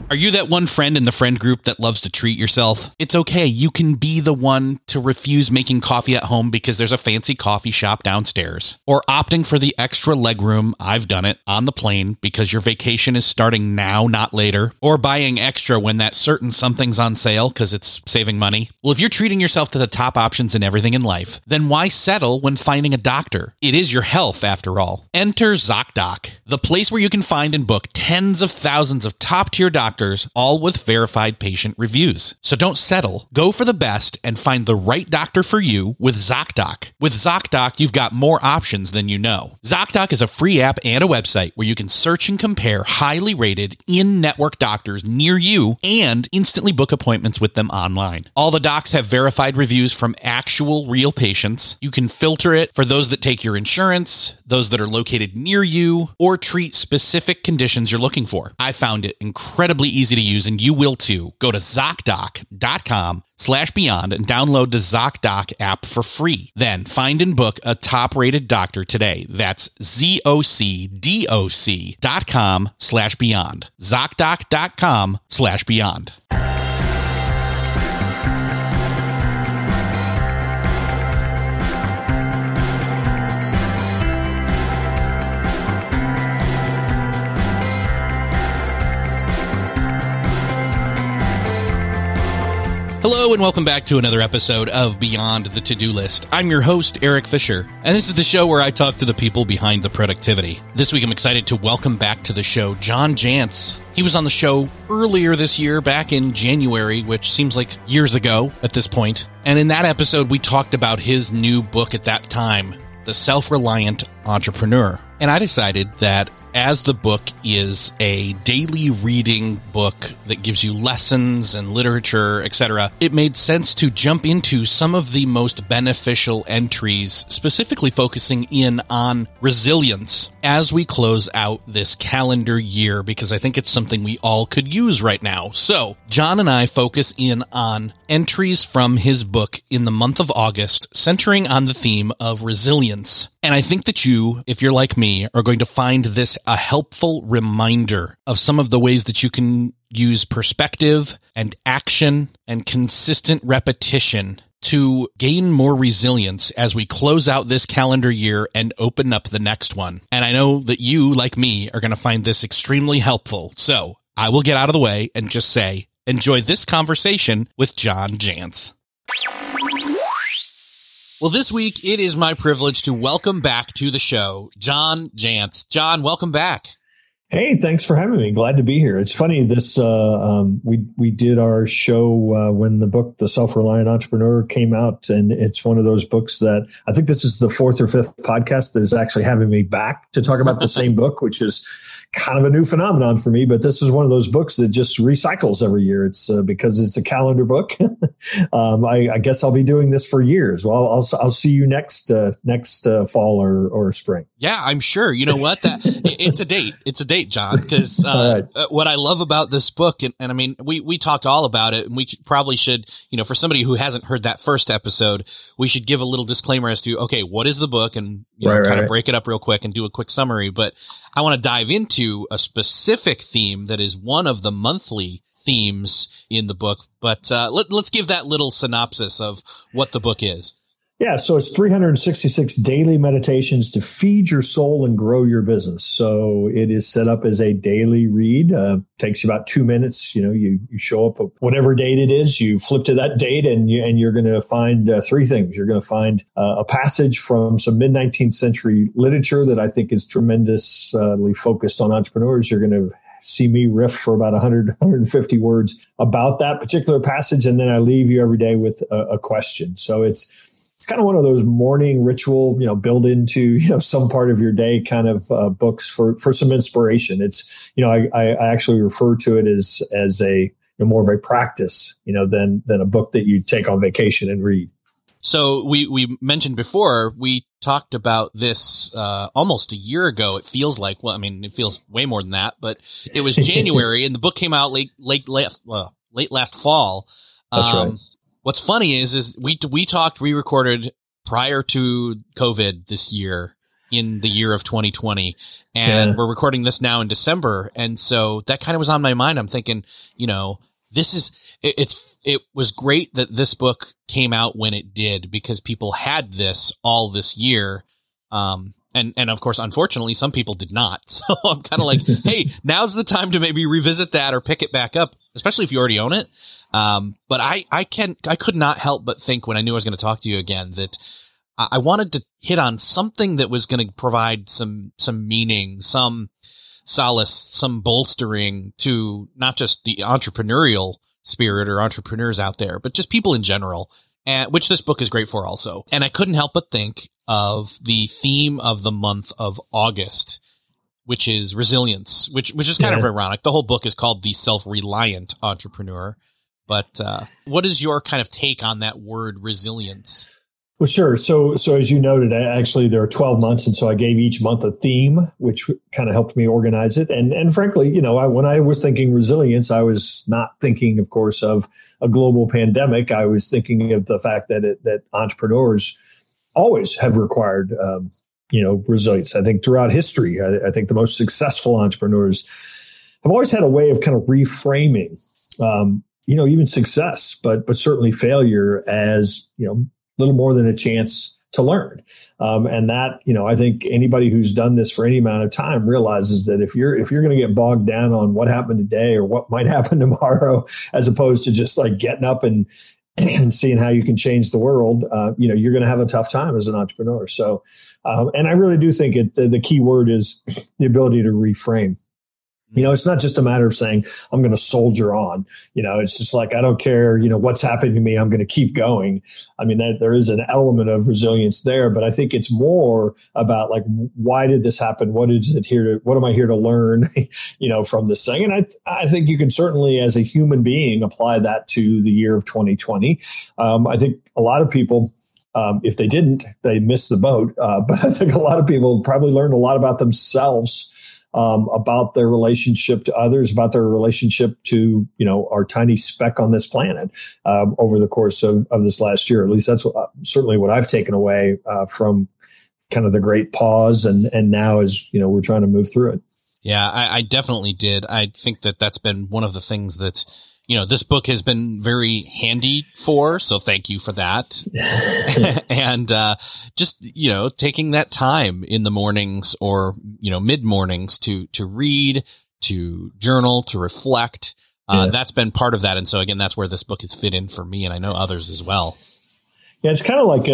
Are you that one friend in the friend group that loves to treat yourself? It's okay. You can be the one to refuse making coffee at home because there's a fancy coffee shop downstairs. Or opting for the extra legroom, I've done it, on the plane because your vacation is starting now, not later. Or buying extra when that certain something's on sale because it's saving money. Well, if you're treating yourself to the top options in everything in life, then why settle when finding a doctor? It is your health, after all. Enter ZocDoc, the place where you can find and book tens of thousands of top-tier doctors, all with verified patient reviews. So don't settle. Go for the best and find the right doctor for you with ZocDoc. With ZocDoc, you've got more options than you know. ZocDoc is a free app and a website where you can search and compare highly rated in-network doctors near you and instantly book appointments with them online. All the docs have verified reviews from actual real patients. You can filter it for those that take your insurance, those that are located near you, or treat specific conditions you're looking for. I found it incredibly easy to use, and you will too. Go to ZocDoc.com/beyond and download the ZocDoc app for free. Then find and book a top-rated doctor today. That's ZocDoc.com/beyond. ZocDoc.com/beyond. Hello and welcome back to another episode of Beyond the To-Do List. I'm your host, Eric Fisher, and this is the show where I talk to the people behind the productivity. This week I'm excited to welcome back to the show John Jantsch. He was on the show earlier this year, back in January, which seems like years ago at this point. And in that episode, we talked about his new book at that time, The Self-Reliant Entrepreneur. And I decided that as the book is a daily reading book that gives you lessons and literature, etc., it made sense to jump into some of the most beneficial entries, specifically focusing in on resilience as we close out this calendar year, because I think it's something we all could use right now. So John and I focus in on entries from his book in the month of August, centering on the theme of resilience. And I think that you, if you're like me, are going to find this a helpful reminder of some of the ways that you can use perspective and action and consistent repetition to gain more resilience as we close out this calendar year and open up the next one. And I know that you, like me, are going to find this extremely helpful. So I will get out of the way and just say, enjoy this conversation with John Jantsch. Well, this week, it is my privilege to welcome back to the show, John Jantsch. John, welcome back. Hey, thanks for having me. Glad to be here. It's funny, this we did our show when the book, The Self-Reliant Entrepreneur, came out, and it's one of those books that I think this is the fourth or fifth podcast that is actually having me back to talk about the same book, which is kind of a new phenomenon for me. But this is one of those books that just recycles every year. It's because it's a calendar book. I guess I'll be doing this for years. Well, I'll see you next fall or spring. Yeah, I'm sure. You know what? It's a date. It's a date, John, because what I love about this book, and I mean, we talked all about it, and we probably should, for somebody who hasn't heard that first episode, we should give a little disclaimer as to, okay, what is the book, and kind of break it up real quick and do a quick summary. But I want to dive into a specific theme that is one of the monthly themes in the book. But let's give that little synopsis of what the book is. Yeah, so it's 366 daily meditations to feed your soul and grow your business. So it is set up as a daily read. Takes you about 2 minutes. You show up whatever date it is. You flip to that date, and you're going to find three things. You're going to find a passage from some mid-19th century literature that I think is tremendously focused on entrepreneurs. You're going to see me riff for about 150 words about that particular passage, and then I leave you every day with a question. So it's kind of one of those morning ritual, build into, some part of your day kind of books for some inspiration. It's, I actually refer to it as a more of a practice, than a book that you take on vacation and read. So we mentioned before, we talked about this almost a year ago. It feels like, well, I mean, it feels way more than that, but it was January and the book came out late last fall. That's right. What's funny is we recorded prior to COVID this year. in the year of 2020. And we're recording this now in December. And so that kind of was on my mind. I'm thinking, it was great that this book came out when it did, because people had this all this year. And of course, unfortunately, some people did not. So I'm kind of like, hey, now's the time to maybe revisit that or pick it back up, especially if you already own it. But I could not help but think when I knew I was going to talk to you again that I wanted to hit on something that was going to provide some meaning, some solace, some bolstering to not just the entrepreneurial spirit or entrepreneurs out there, but just people in general, which this book is great for also. And I couldn't help but think of the theme of the month of August, which is resilience, which is kind of ironic. The whole book is called The Self-Reliant Entrepreneur. But what is your kind of take on that word resilience? Well, sure. So as you noted, actually there are 12 months. And so I gave each month a theme, which kind of helped me organize it. And frankly, when I was thinking resilience, I was not thinking, of course, of a global pandemic. I was thinking of the fact that entrepreneurs always have required, resilience. I think throughout history, I think the most successful entrepreneurs have always had a way of kind of reframing, even success, but certainly failure as, little more than a chance to learn. And that, I think anybody who's done this for any amount of time realizes that if you're going to get bogged down on what happened today or what might happen tomorrow, as opposed to just like getting up and seeing how you can change the world, you're going to have a tough time as an entrepreneur. So, and I really do think the key word is the ability to reframe. It's not just a matter of saying, I'm going to soldier on. It's just like, I don't care, what's happening to me. I'm going to keep going. I mean, there is an element of resilience there, but I think it's more about like, why did this happen? What am I here to learn, from this thing? And I think you can certainly, as a human being, apply that to the year of 2020. I think a lot of people, if they didn't, they missed the boat. But I think a lot of people probably learned a lot about themselves, about their relationship to others, about their relationship to, our tiny speck on this planet over the course of this last year. At least that's certainly what I've taken away from kind of the great pause. And now as, we're trying to move through it. Yeah, I definitely did. I think that's been one of the things that, this book has been very handy for. So thank you for that. And, just, taking that time in the mornings or, mid mornings to read, to journal, to reflect. That's been part of that. And so again, that's where this book has fit in for me. And I know others as well. Yeah. It's kind of like,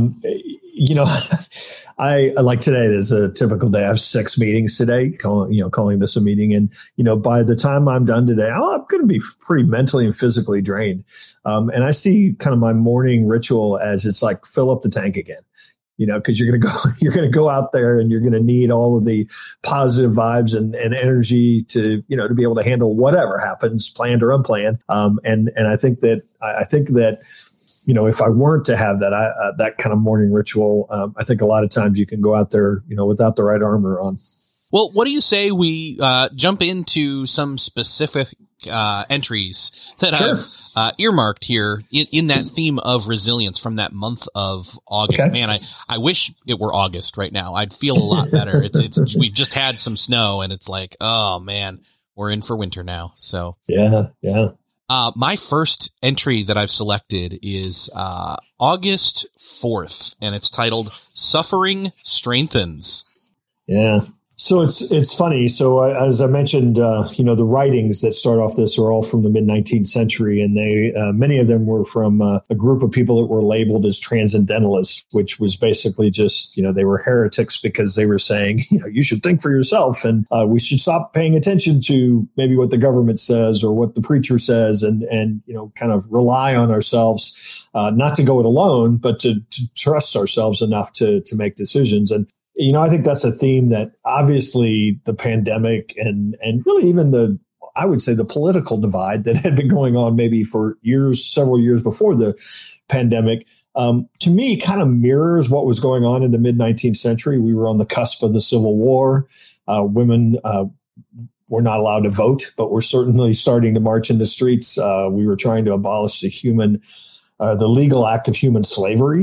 I like today, there's a typical day. I have 6 meetings today, calling this a meeting. And, by the time I'm done today, I'm going to be pretty mentally and physically drained. And I see kind of my morning ritual as it's like fill up the tank again, because you're going to go out there and you're going to need all of the positive vibes and energy to be able to handle whatever happens, planned or unplanned. And I think that, if I weren't to have that, that kind of morning ritual, I think a lot of times you can go out there, without the right armor on. Well, what do you say we jump into some specific entries that I've earmarked here in that theme of resilience from that month of August? Okay. Man, I wish it were August right now. I'd feel a lot better. It's we've just had some snow and it's like, oh man, we're in for winter now. So yeah. My first entry that I've selected is August 4th, and it's titled Suffering Strengthens. Yeah. So it's funny. So as I mentioned, the writings that start off this are all from the mid-19th century, and they many of them were from a group of people that were labeled as transcendentalists, which was basically just they were heretics because they were saying you should think for yourself, and we should stop paying attention to maybe what the government says or what the preacher says, and kind of rely on ourselves, not to go it alone, but to trust ourselves enough to make decisions. And I think that's a theme that obviously the pandemic and really even I would say the political divide that had been going on maybe for several years before the pandemic, to me kind of mirrors what was going on in the mid-19th century. We were on the cusp of the Civil War. Women were not allowed to vote, but we're certainly starting to march in the streets. We were trying to abolish the legal act of human slavery.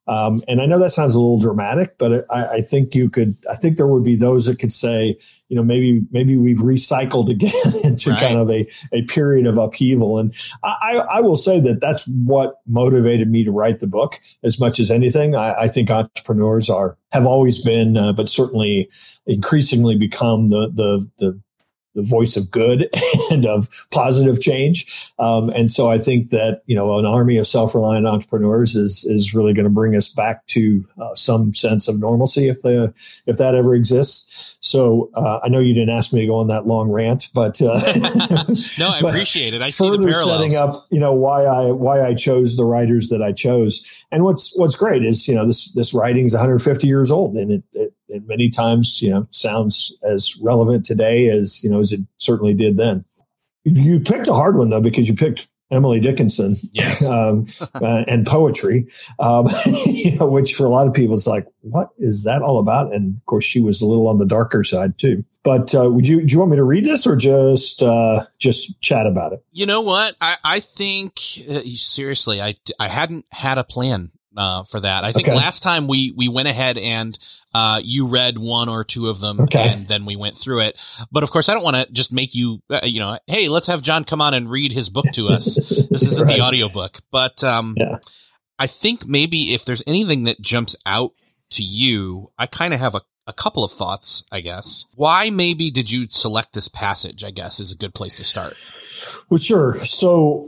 And I know that sounds a little dramatic, but I think there would be those that could say, maybe we've recycled again into kind of a period of upheaval. And I will say that that's what motivated me to write the book as much as anything. I think entrepreneurs have always been, but certainly increasingly become the voice of good and of positive change. And so I think that, an army of self-reliant entrepreneurs is really going to bring us back to some sense of normalcy if that ever exists. So I know you didn't ask me to go on that long rant, but no, I appreciate it. I see the parallels. Setting up, why I chose the writers that I chose. And what's great is, this writing's 150 years old, and it many times, sounds as relevant today as it certainly did then. You picked a hard one, though, because you picked Emily Dickinson, yes. And poetry, which for a lot of people is like, what is that all about? And of course, she was a little on the darker side too. But do you want me to read this or just chat about it? You know what? I think seriously, I hadn't had a plan for that. I think last time we went ahead and you read one or two of them, and then we went through it. But of course, I don't want to just make you, hey, let's have John come on and read his book to us. This isn't the audiobook. But I think maybe if there's anything that jumps out to you, I kind of have a couple of thoughts, I guess. Why maybe did you select this passage, I guess, is a good place to start. Well, sure. So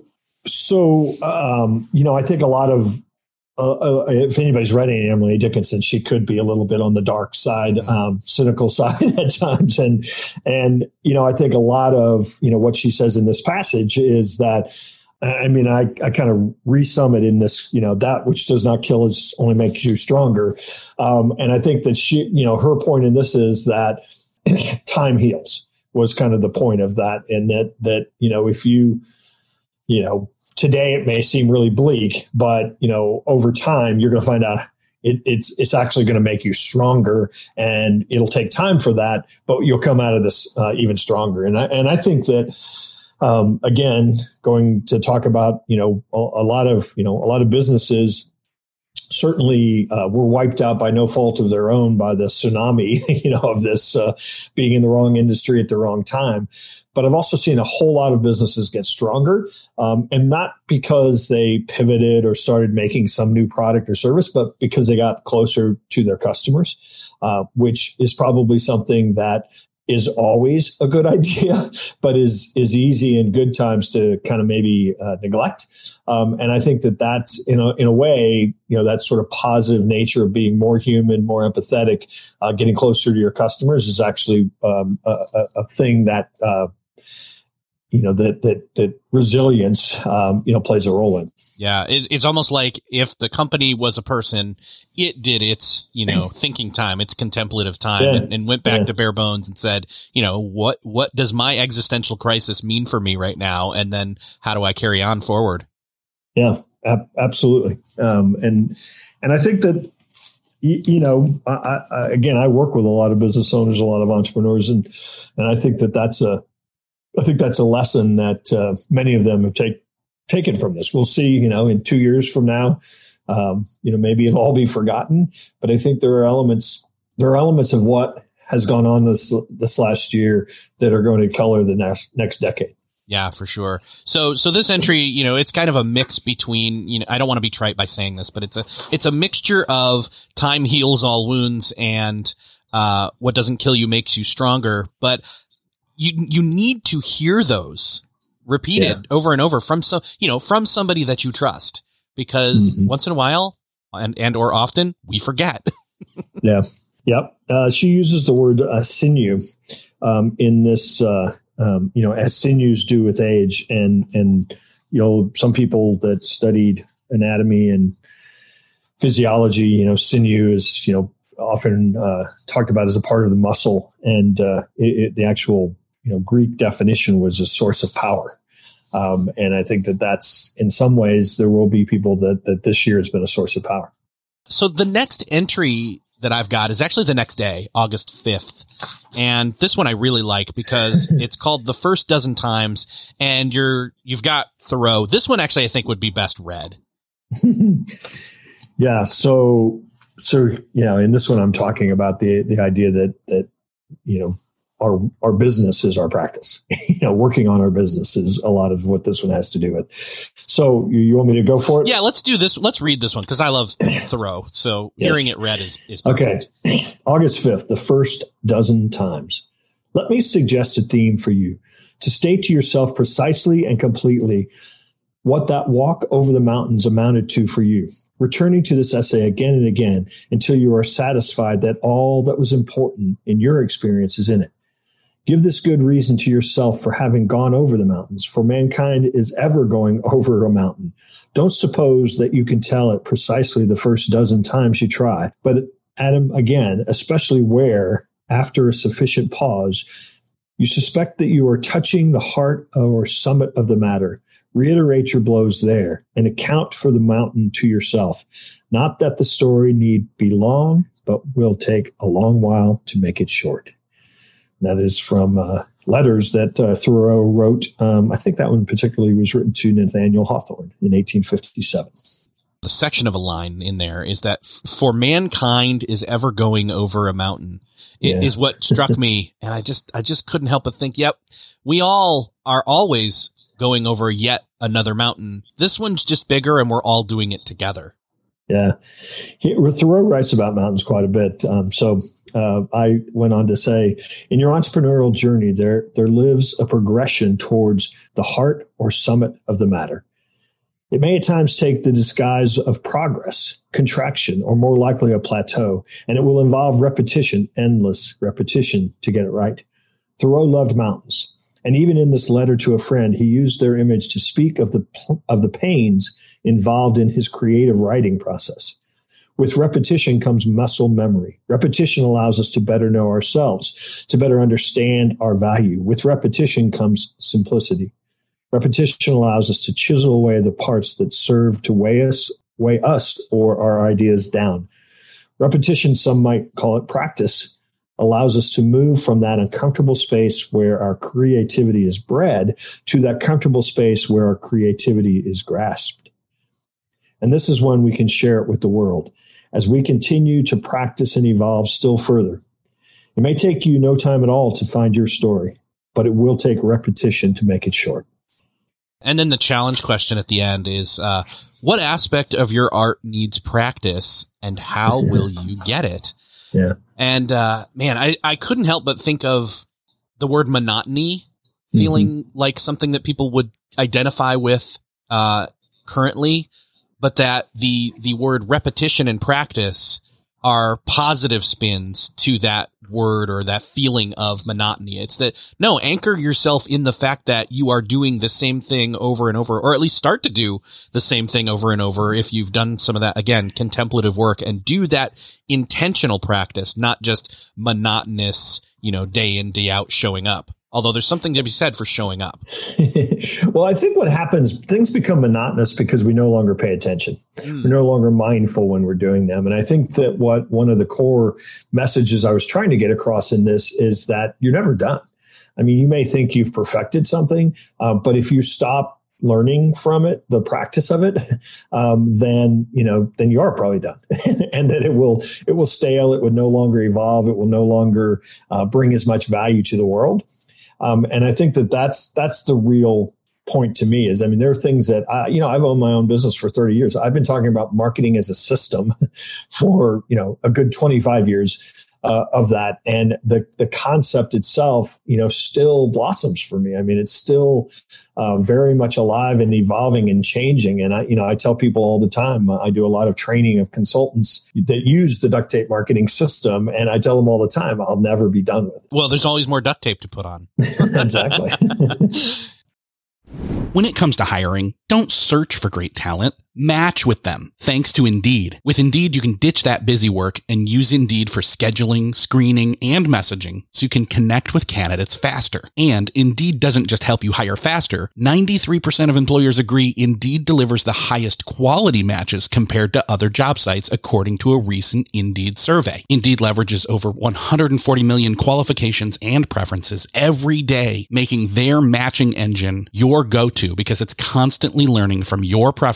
I think a lot of, if anybody's read any Emily Dickinson, she could be a little bit on the dark side, cynical side at times. And I think a lot of, what she says in this passage is that, I kind of resum it in this, that which does not kill is only makes you stronger. And I think that she, her point in this is that time heals was kind of the point of that. And that, if you, today it may seem really bleak, but over time you're going to find out it's actually going to make you stronger, and it'll take time for that, but you'll come out of this even stronger. And I think that again, going to talk about a lot of businesses certainly were wiped out by no fault of their own by the tsunami of this being in the wrong industry at the wrong time. But I've also seen a whole lot of businesses get stronger, and not because they pivoted or started making some new product or service, but because they got closer to their customers, which is probably something that is always a good idea, but is easy in good times to kind of maybe neglect. And I think that's in a way, that sort of positive nature of being more human, more empathetic, getting closer to your customers is actually a thing that that resilience, plays a role in. Yeah. It's almost like if the company was a person, it did its, thinking time, its contemplative time, and went back to bare bones and said, what does my existential crisis mean for me right now? And then how do I carry on forward? Yeah, absolutely. And I think that, I work with a lot of business owners, a lot of entrepreneurs, and I think that's a lesson that many of them have taken from this. We'll see, in 2 years from now, maybe it'll all be forgotten. But I think there are elements of what has gone on this last year that are going to color the next decade. Yeah, for sure. So this entry, it's kind of a mix between, I don't want to be trite by saying this, but it's a mixture of time heals all wounds and what doesn't kill you makes you stronger. But you need to hear those repeated over and over from somebody that you trust, because once in a while and or often we forget. Yeah. Yep. She uses the word sinew in this, as sinews do with age, and some people that studied anatomy and physiology, sinew is often talked about as a part of the muscle, and the actual Greek definition was a source of power. And I think that's, in some ways, there will be people that this year has been a source of power. So the next entry that I've got is actually the next day, August 5th. And this one I really like because it's called The First Dozen Times, and you've got Thoreau. This one actually I think would be best read. Yeah. So, in this one, I'm talking about the idea that, our business is our practice. Working on our business is a lot of what this one has to do with. So you want me to go for it? Yeah, let's do this. Let's read this one because I love Thoreau. So yes. Hearing it read is perfect. Okay. August 5th, the first dozen times. Let me suggest a theme for you to state to yourself precisely and completely what that walk over the mountains amounted to for you. Returning to this essay again and again until you are satisfied that all that was important in your experience is in it. Give this good reason to yourself for having gone over the mountains, for mankind is ever going over a mountain. Don't suppose that you can tell it precisely the first dozen times you try, but at him again, especially where, after a sufficient pause, you suspect that you are touching the heart or summit of the matter. Reiterate your blows there and account for the mountain to yourself. Not that the story need be long, but will take a long while to make it short. That is from letters that Thoreau wrote. I think that one particularly was written to Nathaniel Hawthorne in 1857. The section of a line in there is that for mankind is ever going over a mountain. Is what struck me. And I just couldn't help but think, yep, we all are always going over yet another mountain. This one's just bigger and we're all doing it together. Yeah. Thoreau writes about mountains quite a bit. I went on to say, in your entrepreneurial journey, there lives a progression towards the heart or summit of the matter. It may at times take the disguise of progress, contraction, or more likely a plateau, and it will involve repetition, endless repetition to get it right. Thoreau loved mountains. And even in this letter to a friend, he used their image to speak of the pains involved in his creative writing process. With repetition comes muscle memory. Repetition allows us to better know ourselves, to better understand our value. With repetition comes simplicity. Repetition allows us to chisel away the parts that serve to weigh us or our ideas down. Repetition, some might call it practice, allows us to move from that uncomfortable space where our creativity is bred to that comfortable space where our creativity is grasped. And this is when we can share it with the world as we continue to practice and evolve still further. It may take you no time at all to find your story, but it will take repetition to make it short. And then the challenge question at the end is, what aspect of your art needs practice and how will you get it? Yeah. And, man, I couldn't help but think of the word monotony feeling like something that people would identify with, currently, but that the word repetition and practice are positive spins to that word or that feeling of monotony. It's that, no, anchor yourself in the fact that you are doing the same thing over and over, or at least start to do the same thing over and over if you've done some of that, again, contemplative work, and do that intentional practice, not just monotonous, day in, day out showing up. Although there's something to be said for showing up. Well, I think what happens, things become monotonous because we no longer pay attention. We're no longer mindful when we're doing them. And I think that one of the core messages I was trying to get across in this is that you're never done. I mean, you may think you've perfected something, but if you stop learning from it, the practice of it, then you are probably done. And that it will stale. It would no longer evolve. It will no longer bring as much value to the world. And I think that's the real point to me is, there are things that I've owned my own business for 30 years. I've been talking about marketing as a system for, a good 25 years of that. And the concept itself, still blossoms for me. It's still very much alive and evolving and changing. And I tell people all the time, I do a lot of training of consultants that use the duct tape marketing system. And I tell them all the time, I'll never be done with it. Well, there's always more duct tape to put on. Exactly. When it comes to hiring, don't search for great talent. Match with them, thanks to Indeed. With Indeed, you can ditch that busy work and use Indeed for scheduling, screening, and messaging so you can connect with candidates faster. And Indeed doesn't just help you hire faster. 93% of employers agree Indeed delivers the highest quality matches compared to other job sites, according to a recent Indeed survey. Indeed leverages over 140 million qualifications and preferences every day, making their matching engine your go-to because it's constantly learning from your preferences,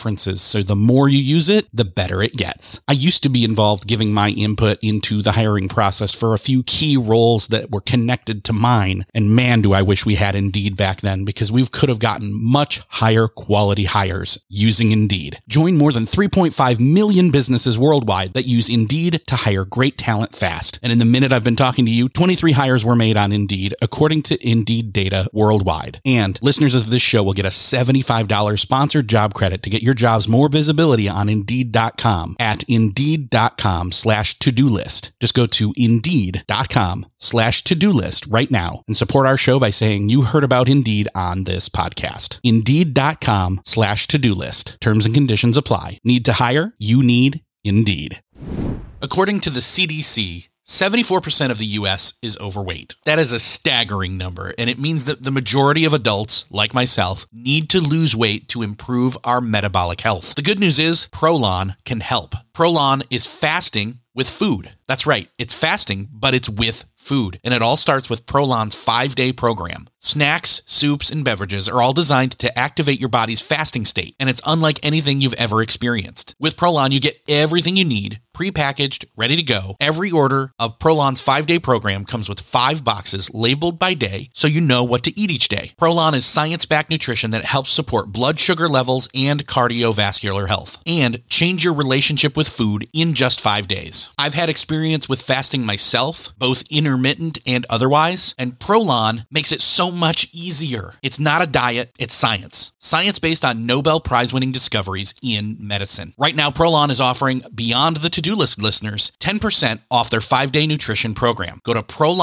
So the more you use it, the better it gets. I used to be involved giving my input into the hiring process for a few key roles that were connected to mine. And man, do I wish we had Indeed back then, because we could have gotten much higher quality hires using Indeed. Join more than 3.5 million businesses worldwide that use Indeed to hire great talent fast. And in the minute I've been talking to you, 23 hires were made on Indeed, according to Indeed data worldwide. And listeners of this show will get a $75 sponsored job credit to get your jobs more visibility on Indeed.com at Indeed.com/to-do list. Just go to Indeed.com/to-do list right now and support our show by saying you heard about Indeed on this podcast. Indeed.com/to-do list. Terms and conditions apply. Need to hire? You need Indeed. According to the CDC, 74% of the U.S. is overweight. That is a staggering number, and it means that the majority of adults, like myself, need to lose weight to improve our metabolic health. The good news is Prolon can help. Prolon is fasting with food. That's right. It's fasting, but it's with food. And it all starts with Prolon's 5-day program. Snacks, soups, and beverages are all designed to activate your body's fasting state, and it's unlike anything you've ever experienced. With Prolon, you get everything you need, prepackaged, ready to go. Every order of Prolon's 5-day program comes with 5 boxes labeled by day, so you know what to eat each day. Prolon is science-backed nutrition that helps support blood sugar levels and cardiovascular health, and change your relationship with food in just 5 days. I've had experience with fasting myself, both intermittent and otherwise, and Prolon makes it so much easier. It's not a diet, it's science. Science based on Nobel Prize-winning discoveries in medicine. Right now, Prolon is offering Beyond the To-Do List listeners 10% off their 5-day nutrition program. Go to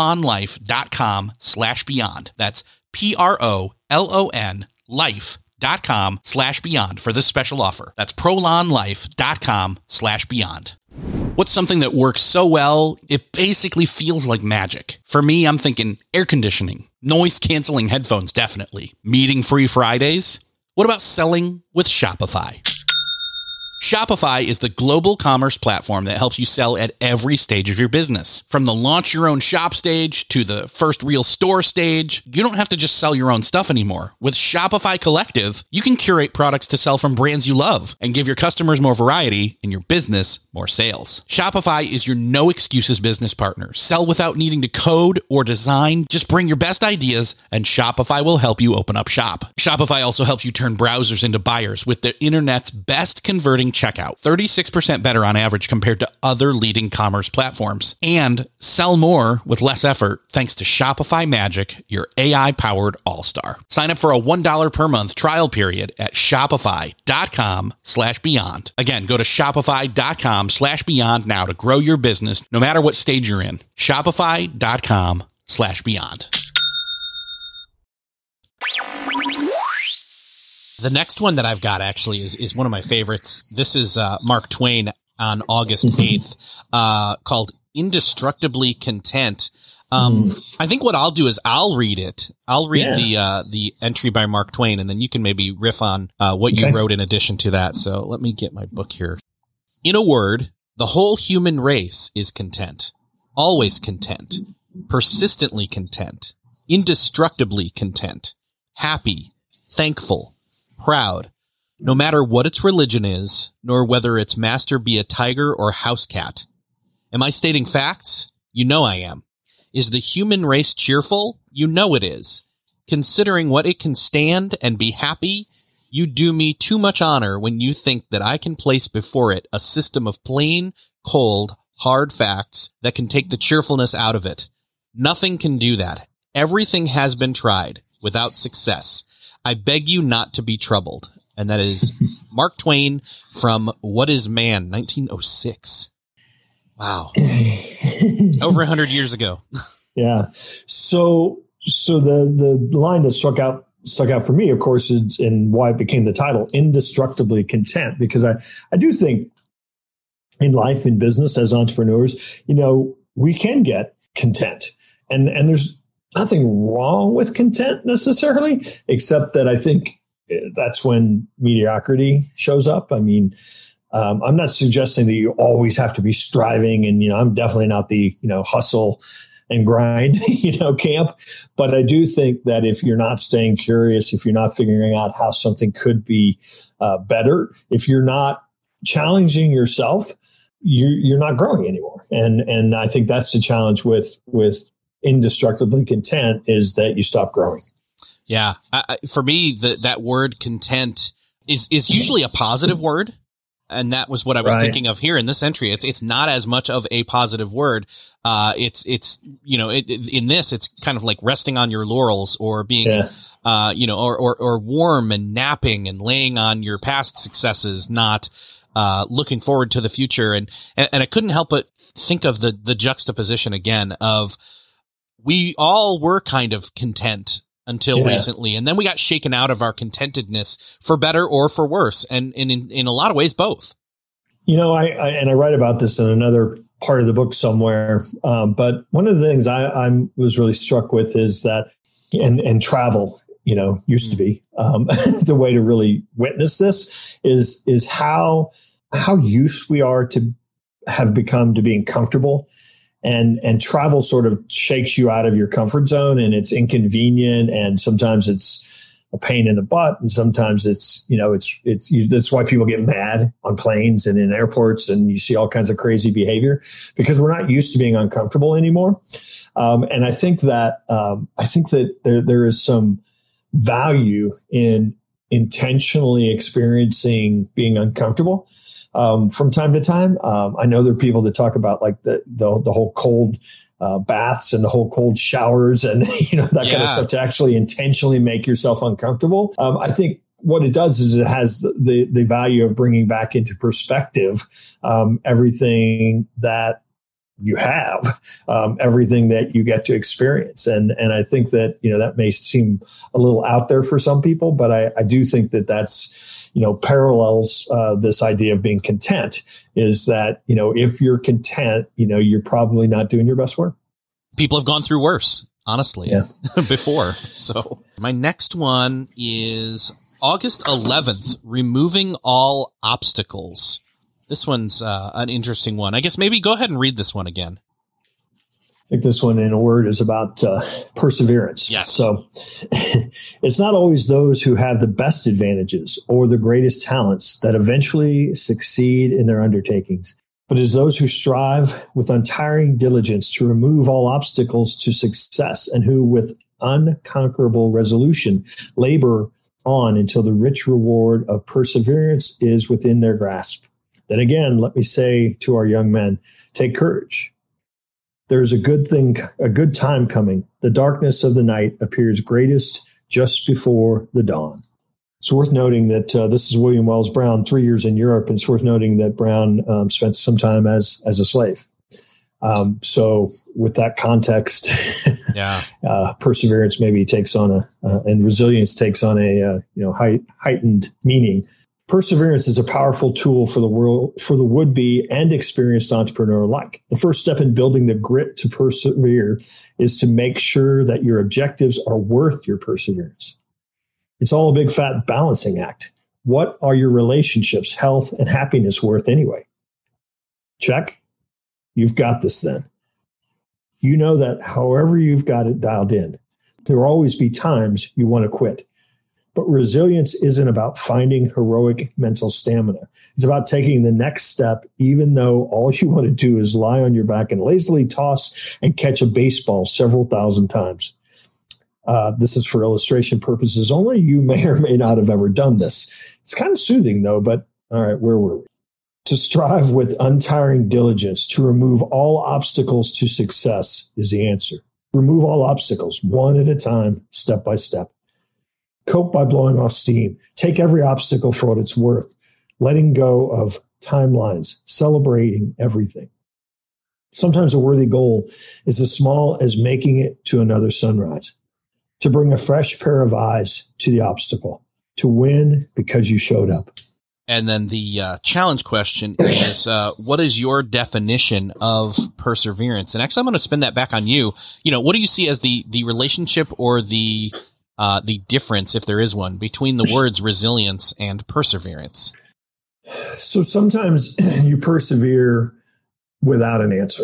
prolonlife.com/beyond. That's PROLON life.com/beyond for this special offer. That's prolonlife.com/beyond. What's something that works so well, it basically feels like magic? For me, I'm thinking air conditioning, noise-canceling headphones, definitely. Meeting-free Fridays? What about selling with Shopify? Shopify is the global commerce platform that helps you sell at every stage of your business. From the launch your own shop stage to the first real store stage, you don't have to just sell your own stuff anymore. With Shopify Collective, you can curate products to sell from brands you love and give your customers more variety and your business more sales. Shopify is your no excuses business partner. Sell without needing to code or design. Just bring your best ideas and Shopify will help you open up shop. Shopify also helps you turn browsers into buyers with the internet's best converting checkout, 36% better on average compared to other leading commerce platforms. And sell more with less effort thanks to Shopify Magic, your AI-powered all-star. Sign up for a $1 per month trial period at shopify.com/beyond. Again, go to shopify.com/beyond now to grow your business no matter what stage you're in. Shopify.com/beyond. The next one that I've got actually is one of my favorites. This is Mark Twain on August 8th, called Indestructibly Content. I think what I'll do is I'll read it. I'll read the entry by Mark Twain, and then you can maybe riff on what you wrote in addition to that. So let me get my book here. In a word, the whole human race is content, always content, persistently content, indestructibly content, happy, thankful, proud, no matter what its religion is, nor whether its master be a tiger or house cat. Am I stating facts? You know I am. Is the human race cheerful? You know it is. Considering what it can stand and be happy, you do me too much honor when you think that I can place before it a system of plain, cold, hard facts that can take the cheerfulness out of it. Nothing can do that. Everything has been tried, without success. I beg you not to be troubled. And that is Mark Twain from What is Man, 1906. Wow. Over 100 years ago. Yeah. So the line that stuck out for me, of course, is, and why it became the title, Indestructibly Content, because I do think in life, in business, as entrepreneurs, we can get content. And there's nothing wrong with content necessarily, except that I think that's when mediocrity shows up. I mean, I'm not suggesting that you always have to be striving, and I'm definitely not the hustle and grind, camp. But I do think that if you're not staying curious, if you're not figuring out how something could be better, if you're not challenging yourself, you're not growing anymore. And I think that's the challenge with indestructibly content, is that you stop growing. Yeah. For me, that word content is usually a positive word. And that was what I was thinking of here in this entry. It's not as much of a positive word. In this, it's kind of like resting on your laurels, or being, or warm and napping and laying on your past successes, not, looking forward to the future. And I couldn't help but think of the juxtaposition again of, we all were kind of content until recently, and then we got shaken out of our contentedness, for better or for worse, and in a lot of ways, both. I write about this in another part of the book somewhere, but one of the things I was really struck with is that, and travel, used to be the way to really witness this is how used we are to have become to being comfortable. And travel sort of shakes you out of your comfort zone, and it's inconvenient, and sometimes it's a pain in the butt, and sometimes it's that's why people get mad on planes and in airports, and you see all kinds of crazy behavior, because we're not used to being uncomfortable anymore. And I think that there is some value in intentionally experiencing being uncomfortable. From time to time. I know there are people that talk about like the whole cold baths and the whole cold showers and that kind of stuff, to actually intentionally make yourself uncomfortable. I think what it does is it has the value of bringing back into perspective everything that you have, everything that you get to experience. And I think that, that may seem a little out there for some people, but I do think that that's, parallels this idea of being content, is that, if you're content, you're probably not doing your best work. People have gone through worse, honestly, before. So my next one is August 11th, removing all obstacles. This one's an interesting one. I guess maybe go ahead and read this one again. I think this one, in a word, is about perseverance. Yes. So it's not always those who have the best advantages or the greatest talents that eventually succeed in their undertakings, but it is those who strive with untiring diligence to remove all obstacles to success, and who with unconquerable resolution labor on until the rich reward of perseverance is within their grasp. Then again, let me say to our young men, take courage. There's a good time coming. The darkness of the night appears greatest just before the dawn. It's worth noting that this is William Wells Brown, 3 years in Europe, and it's worth noting that Brown spent some time as a slave. So with that context, perseverance maybe takes on and resilience takes on a heightened meaning. Perseverance is a powerful tool for the would-be and experienced entrepreneur alike. The first step in building the grit to persevere is to make sure that your objectives are worth your perseverance. It's all a big fat balancing act. What are your relationships, health, and happiness worth anyway? Check. You've got this then. You know that however you've got it dialed in, there will always be times you want to quit. But resilience isn't about finding heroic mental stamina. It's about taking the next step, even though all you want to do is lie on your back and lazily toss and catch a baseball several thousand times. This is for illustration purposes only. You may or may not have ever done this. It's kind of soothing, though, but all right, where were we? To strive with untiring diligence to remove all obstacles to success is the answer. Remove all obstacles, one at a time, step by step. Cope by blowing off steam. Take every obstacle for what it's worth. Letting go of timelines. Celebrating everything. Sometimes a worthy goal is as small as making it to another sunrise. To bring a fresh pair of eyes to the obstacle. To win because you showed up. And then the challenge question is, what is your definition of perseverance? And actually, I'm going to spin that back on you. What do you see as the relationship or the difference, if there is one, between the words resilience and perseverance? So sometimes you persevere without an answer.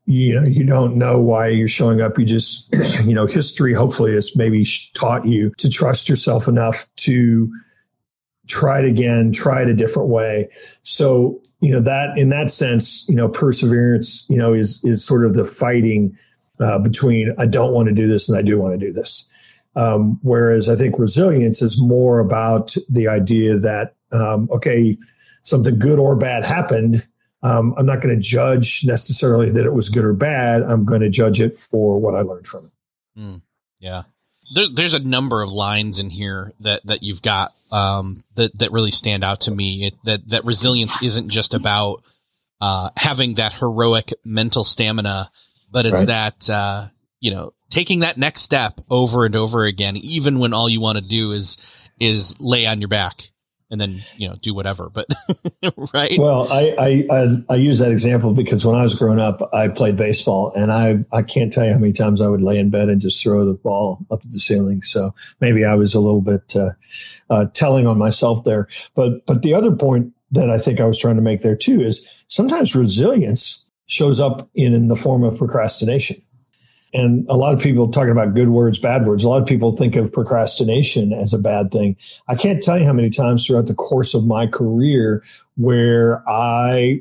you don't know why you're showing up. You just, history hopefully has maybe taught you to trust yourself enough to try it again, try it a different way. So, that in that sense, perseverance, is sort of the fighting between I don't want to do this and I do want to do this. Whereas I think resilience is more about the idea that, okay, something good or bad happened. I'm not going to judge necessarily that it was good or bad. I'm going to judge it for what I learned from it. Yeah. There's a number of lines in here that you've got that really stand out to me. That resilience isn't just about having that heroic mental stamina, but it's that taking that next step over and over again, even when all you want to do is lay on your back and then do whatever. But right. Well, I use that example because when I was growing up, I played baseball, and I can't tell you how many times I would lay in bed and just throw the ball up at the ceiling. So maybe I was a little bit telling on myself there. But the other point that I think I was trying to make there too is sometimes resilience shows up in the form of procrastination. And a lot of people talking about good words, bad words. A lot of people think of procrastination as a bad thing. I can't tell you how many times throughout the course of my career where I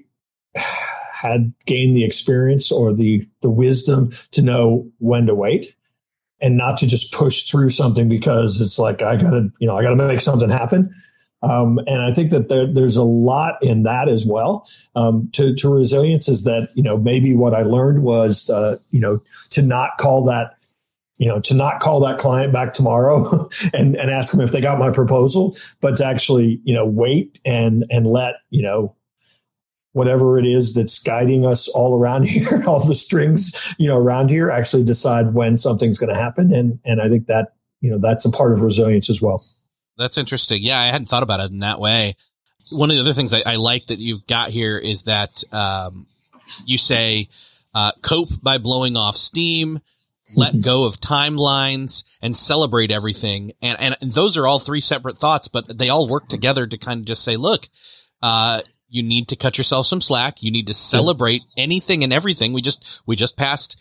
had gained the experience or the wisdom to know when to wait and not to just push through something because it's like, I gotta make something happen. And I think that there's a lot in that as well. To resilience is that, maybe what I learned was, to not call that client back tomorrow and ask them if they got my proposal, but to actually, wait and let, whatever it is that's guiding us all around here, all the strings, around here, actually decide when something's going to happen. And I think that, that's a part of resilience as well. That's interesting. Yeah, I hadn't thought about it in that way. One of the other things I like that you've got here is that you say cope by blowing off steam, let go of timelines, and celebrate everything. And those are all three separate thoughts, but they all work together to kind of just say, look, you need to cut yourself some slack. You need to celebrate anything and everything. We just passed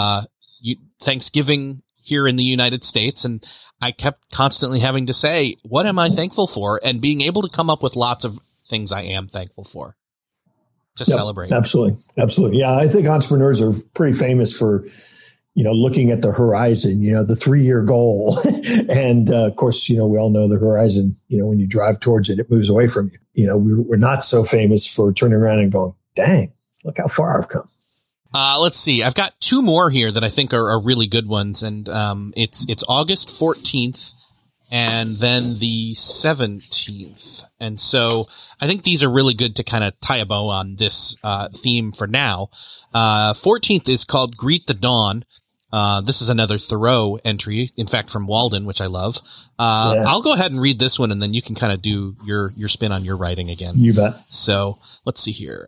Thanksgiving here in the United States, and I kept constantly having to say, what am I thankful for? And being able to come up with lots of things I am thankful for to celebrate. Absolutely. Absolutely. Yeah. I think entrepreneurs are pretty famous for, looking at the horizon, the 3-year goal. And of course, we all know the horizon, when you drive towards it, it moves away from you. We're not so famous for turning around and going, dang, look how far I've come. Let's see. I've got two more here that I think are really good ones, and it's August 14th and then the 17th. And so I think these are really good to kind of tie a bow on this theme for now. 14th is called Greet the Dawn. This is another Thoreau entry, in fact, from Walden, which I love. I'll go ahead and read this one, and then you can kind of do your spin on your writing again. You bet. So let's see here.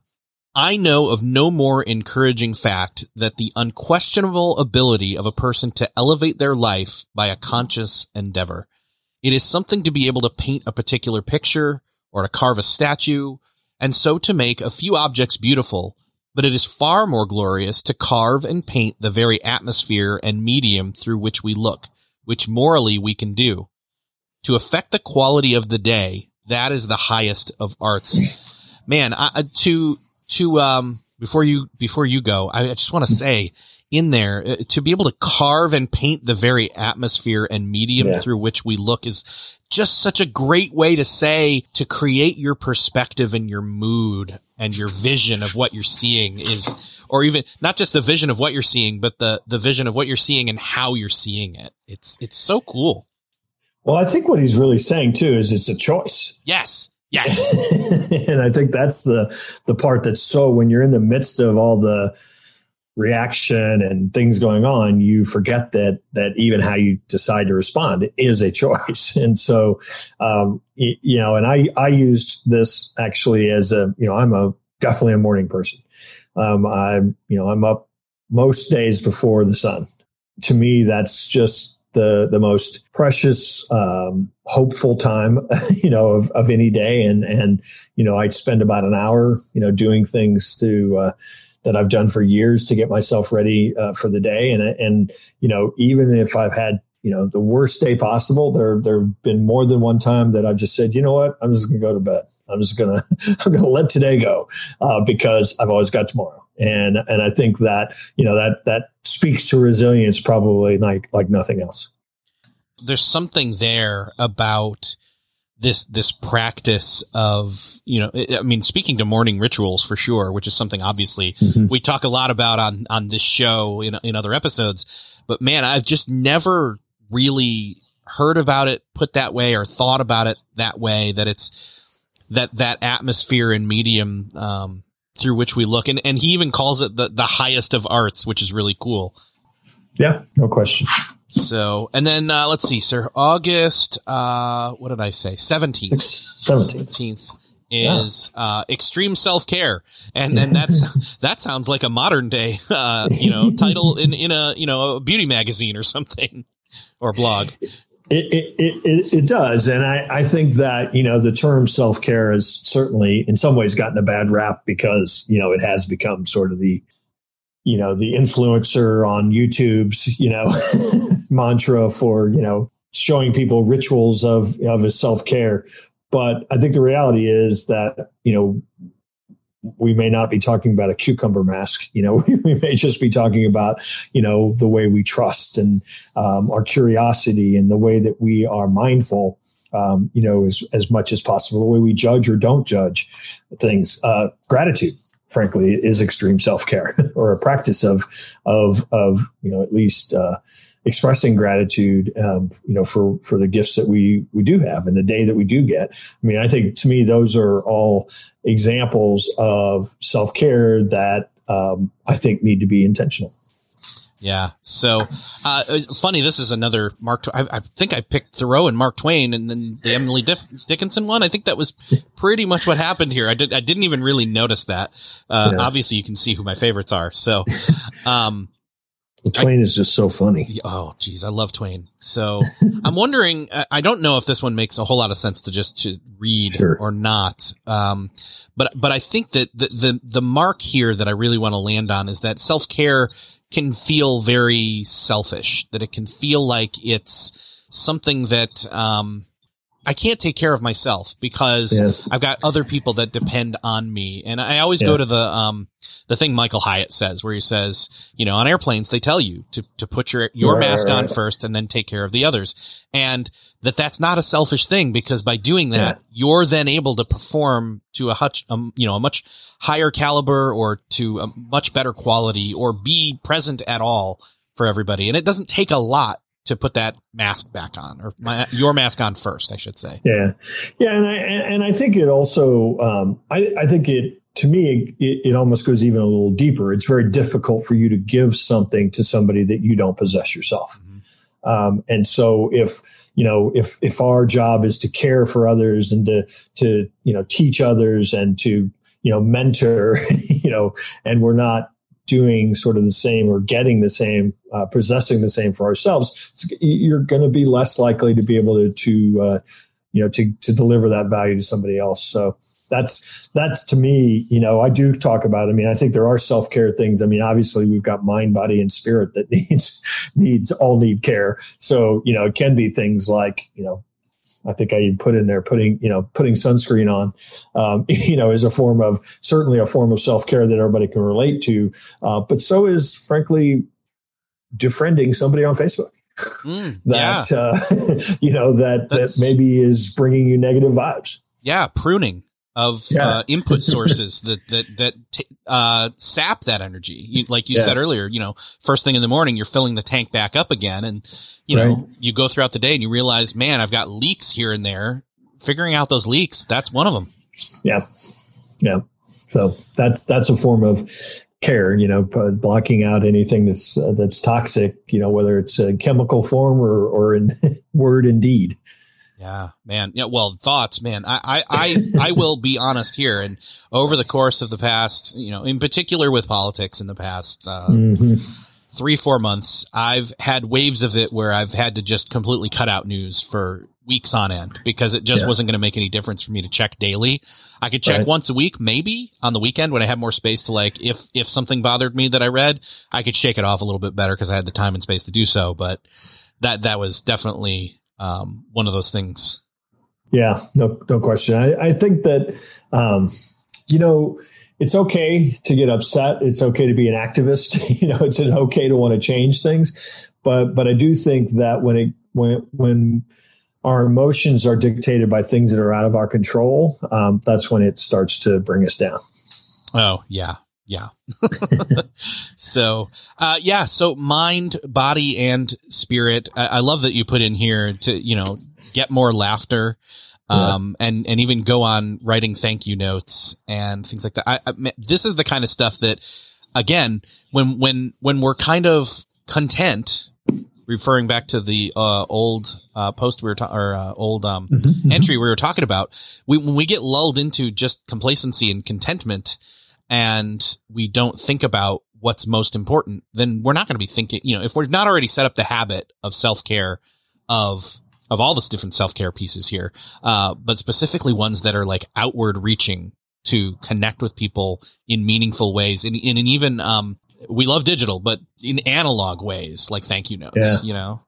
I know of no more encouraging fact that the unquestionable ability of a person to elevate their life by a conscious endeavor. It is something to be able to paint a particular picture or to carve a statue, and so to make a few objects beautiful, but it is far more glorious to carve and paint the very atmosphere and medium through which we look, which morally we can do. To affect the quality of the day, that is the highest of arts. Man, before you go, I just want to say in there, to be able to carve and paint the very atmosphere and medium through which we look is just such a great way to say, to create your perspective and your mood and your vision of what you're seeing is, or even not just the vision of what you're seeing, but the vision of what you're seeing and how you're seeing it. It's so cool. Well, I think what he's really saying too is it's a choice. Yes. And I think that's the part that's so, when you're in the midst of all the reaction and things going on, you forget that even how you decide to respond is a choice. And so, and I used this actually as I'm definitely a morning person. I'm up most days before the sun. To me, that's just the most precious, hopeful time, of any day. And I spend about an hour, doing things to that I've done for years to get myself ready for the day. And even if I've had the worst day possible, there've been more than one time that I've just said, you know what, I'm just going to go to bed. I'm going to let today go because I've always got tomorrow. And I think that, that speaks to resilience probably like nothing else. There's something there about this practice of, speaking to morning rituals for sure, which is something obviously we talk a lot about on this show in other episodes, but man, I've just never really heard about it put that way or thought about it that way, that it's that atmosphere and medium, through which we look. And he even calls it the highest of arts, which is really cool. Yeah, no question. So, and then, let's see, sir, August, what did I say? 17th is, extreme self-care. And that sounds like a modern day, title in a beauty magazine or something, or blog. It does. And I think that, the term self-care has certainly in some ways gotten a bad rap because, it has become sort of the influencer on YouTube's, mantra for, showing people rituals of a self-care. But I think the reality is that, we may not be talking about a cucumber mask. We may just be talking about, the way we trust and our curiosity and the way that we are mindful, as much as possible, the way we judge or don't judge things. Gratitude, frankly, is extreme self-care or a practice of at least expressing gratitude, for the gifts that we do have and the day that we do get. I mean, I think to me, those are all examples of self-care that I think need to be intentional. Yeah. So, funny, this is another Mark. I think I picked Thoreau and Mark Twain, and then the Emily Dickinson one. I think that was pretty much what happened here. I didn't even really notice that. Obviously you can see who my favorites are. So, Twain is just so funny. Oh, geez. I love Twain. So I'm wondering, I don't know if this one makes a whole lot of sense to read or not. But I think that the mark here that I really want to land on is that self-care can feel very selfish, that it can feel like it's something that, I can't take care of myself because I've got other people that depend on me. And I always go to the thing Michael Hyatt says, where he says, on airplanes, they tell you to put your mask on first and then take care of the others. And that's not a selfish thing, because by doing that, you're then able to perform to a much higher caliber or to a much better quality, or be present at all for everybody. And it doesn't take a lot to put that mask back on, or your mask on first, I should say. Yeah. And I think it also, I think to me, it almost goes even a little deeper. It's very difficult for you to give something to somebody that you don't possess yourself. Mm-hmm. And so if our job is to care for others and to teach others and to, mentor, and we're not doing sort of the same or getting the same, possessing the same for ourselves, you're going to be less likely to be able to deliver that value to somebody else. So that's to me, I do talk about, I think there are self-care things. obviously we've got mind, body, and spirit that need care. So, it can be things like, I think I put in there putting sunscreen on, is certainly a form of self-care that everybody can relate to. But so is, frankly, defriending somebody on Facebook that maybe is bringing you negative vibes. Yeah. Pruning of input sources that sap that energy. Like you said earlier, first thing in the morning, you're filling the tank back up again. And, you go throughout the day and you realize, man, I've got leaks here and there. Figuring out those leaks, that's one of them. Yeah. Yeah. So that's a form of care, blocking out anything that's toxic, whether it's a chemical form or in word and deed. Yeah, man. Yeah. Well, thoughts, man. I will be honest here. And over the course of the past, in particular with politics in the past, 3-4 months, I've had waves of it where I've had to just completely cut out news for weeks on end because it just wasn't going to make any difference for me to check daily. I could check once a week, maybe on the weekend when I have more space to, like, if something bothered me that I read, I could shake it off a little bit better because I had the time and space to do so. But that was definitely one of those things. Yeah, no question. I think that, it's okay to get upset. It's okay to be an activist. It's okay to want to change things. But I do think that when our emotions are dictated by things that are out of our control, that's when it starts to bring us down. Oh, yeah. Yeah. So mind, body, and spirit. I love that you put in here to, get more laughter. And even go on writing thank you notes and things like that. This is the kind of stuff that, again, when we're kind of content, referring back to the old post entry we were talking about, when we get lulled into just complacency and contentment, and we don't think about what's most important, then we're not going to be thinking. If we're not already set up the habit of self-care, of all the different self-care pieces here, but specifically ones that are like outward reaching to connect with people in meaningful ways. And even, we love digital, but in analog ways, like thank you notes,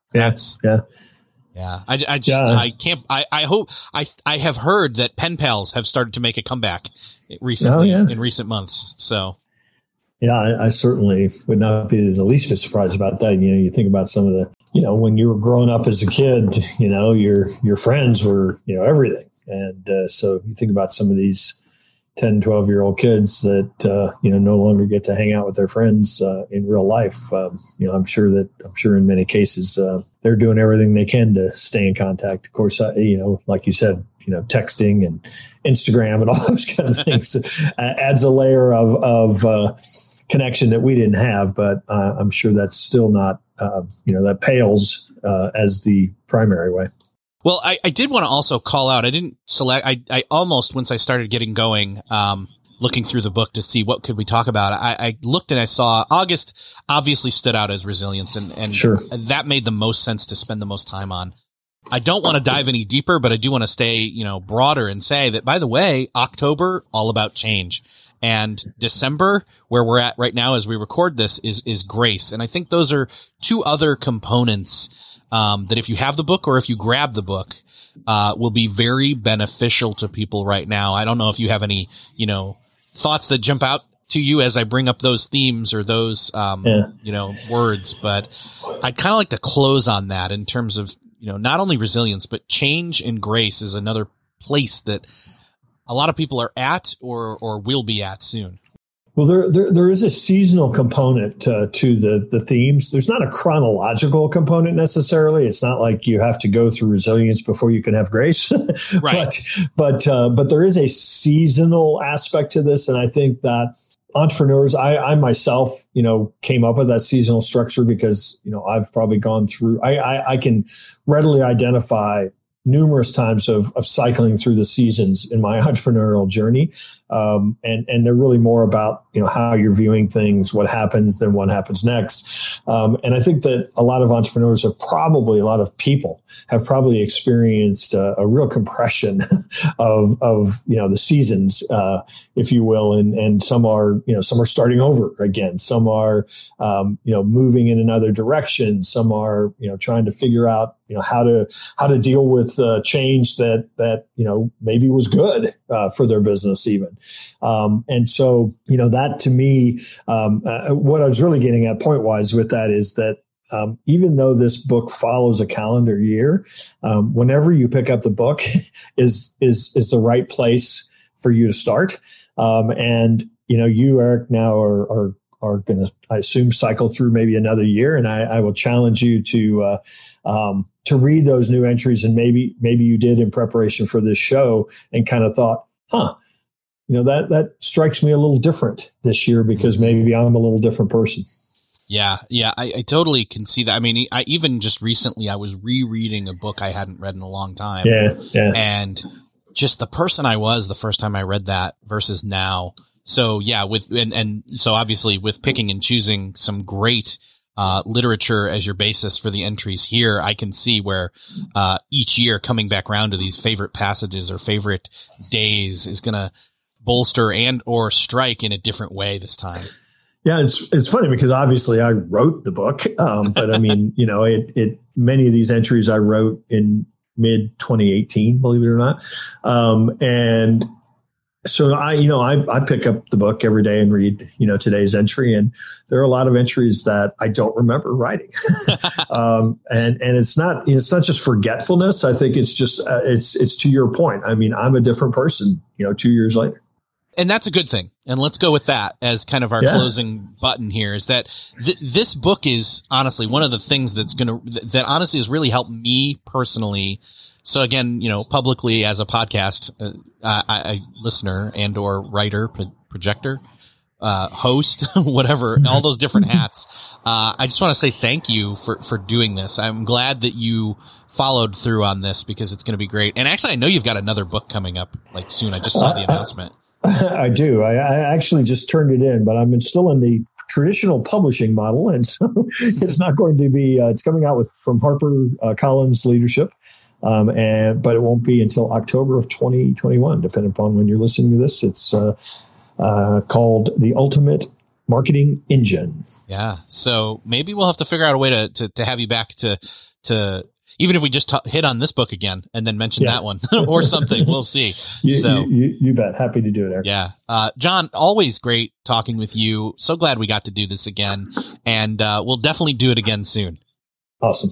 I have heard that pen pals have started to make a comeback recently in recent months. So. Yeah, I certainly would not be the least bit surprised about that. You think about some of the, when you were growing up as a kid, your friends were, everything. And so you think about some of these 10, 12-year-old kids that, no longer get to hang out with their friends in real life. I'm sure in many cases they're doing everything they can to stay in contact. Of course, like you said, texting and Instagram and all those kind of things adds a layer of connection that we didn't have, but I'm sure that's still not, that pales as the primary way. Well, I did want to also call out, I didn't select, I almost, once I started getting going, looking through the book to see what could we talk about, I looked and I saw August obviously stood out as resilience, and sure, that made the most sense to spend the most time on. I don't want to dive any deeper, but I do want to stay, broader and say that, by the way, October, all about change. And December, where we're at right now as we record this, is grace. And I think those are two other components that if you have the book or if you grab the book, will be very beneficial to people right now. I don't know if you have any, thoughts that jump out to you as I bring up those themes or those, words, but I'd kind of like to close on that in terms of, not only resilience, but change and grace is another place that a lot of people are at or will be at soon. Well, there is a seasonal component to the themes. There's not a chronological component necessarily. It's not like you have to go through resilience before you can have grace. Right. But there is a seasonal aspect to this, and I think that entrepreneurs, I myself, came up with that seasonal structure because I've probably gone through. I can readily identify numerous times of cycling through the seasons in my entrepreneurial journey. And they're really more about, how you're viewing things, what happens, then what happens next. And I think that a lot of entrepreneurs a lot of people have probably experienced a real compression of the seasons, if you will. And some are starting over again. Some are, moving in another direction. Some are, trying to figure out, how to deal with change that maybe was good for their business even. And so, that to me, what I was really getting at point wise with that is that even though this book follows a calendar year, whenever you pick up the book is the right place for you to start. And you, Eric, now are going to, I assume, cycle through maybe another year, and I will challenge you to read those new entries, and maybe you did in preparation for this show and kind of thought, that strikes me a little different this year because maybe I'm a little different person. Yeah. I totally can see that. I mean, I even just recently I was rereading a book I hadn't read in a long time. Yeah. And just the person I was the first time I read that versus now. So yeah, so obviously with picking and choosing some great literature as your basis for the entries here, I can see where each year coming back around to these favorite passages or favorite days is going to bolster and or strike in a different way this time. Yeah, it's funny because obviously I wrote the book, but I mean, many of these entries I wrote in mid 2018, believe it or not, and so I pick up the book every day and read today's entry, and there are a lot of entries that I don't remember writing, and it's not just forgetfulness. I think it's just it's to your point. I mean, I'm a different person 2 years later. And that's a good thing. And let's go with that as kind of our closing button here, is that this book is honestly one of the things that honestly has really helped me personally. So again, publicly as a podcast, listener and or writer, projector, host, whatever, all those different hats. I just want to say thank you for doing this. I'm glad that you followed through on this because it's going to be great. And actually, I know you've got another book coming up like soon. I just saw the announcement. I do. I actually just turned it in, but I'm still in the traditional publishing model. And so it's not going to be, it's coming out from Harper Collins Leadership. But it won't be until October of 2021, depending upon when you're listening to this. It's called The Ultimate Marketing Engine. Yeah. So maybe we'll have to figure out a way to have you back to even if we just hit on this book again and then mention that one or something, we'll see. You bet. Happy to do it, Eric. Yeah. John, always great talking with you. So glad we got to do this again, and we'll definitely do it again soon. Awesome.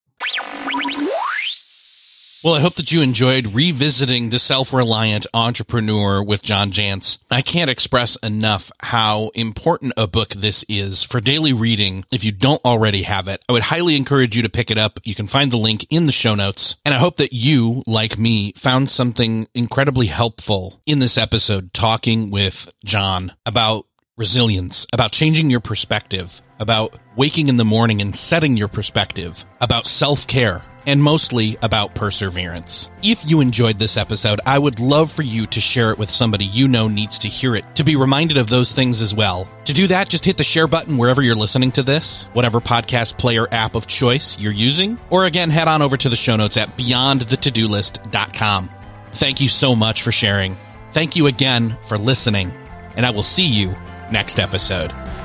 Well, I hope that you enjoyed revisiting The Self-Reliant Entrepreneur with John Jantsch. I can't express enough how important a book this is for daily reading. If you don't already have it, I would highly encourage you to pick it up. You can find the link in the show notes. And I hope that you, like me, found something incredibly helpful in this episode talking with John about resilience, about changing your perspective, about waking in the morning and setting your perspective, about self-care, and mostly about perseverance. If you enjoyed this episode, I would love for you to share it with somebody you know needs to hear it, to be reminded of those things as well. To do that, just hit the share button wherever you're listening to this, whatever podcast player app of choice you're using, or again, head on over to the show notes at beyondthetodolist.com. Thank you so much for sharing. Thank you again for listening, and I will see you next episode.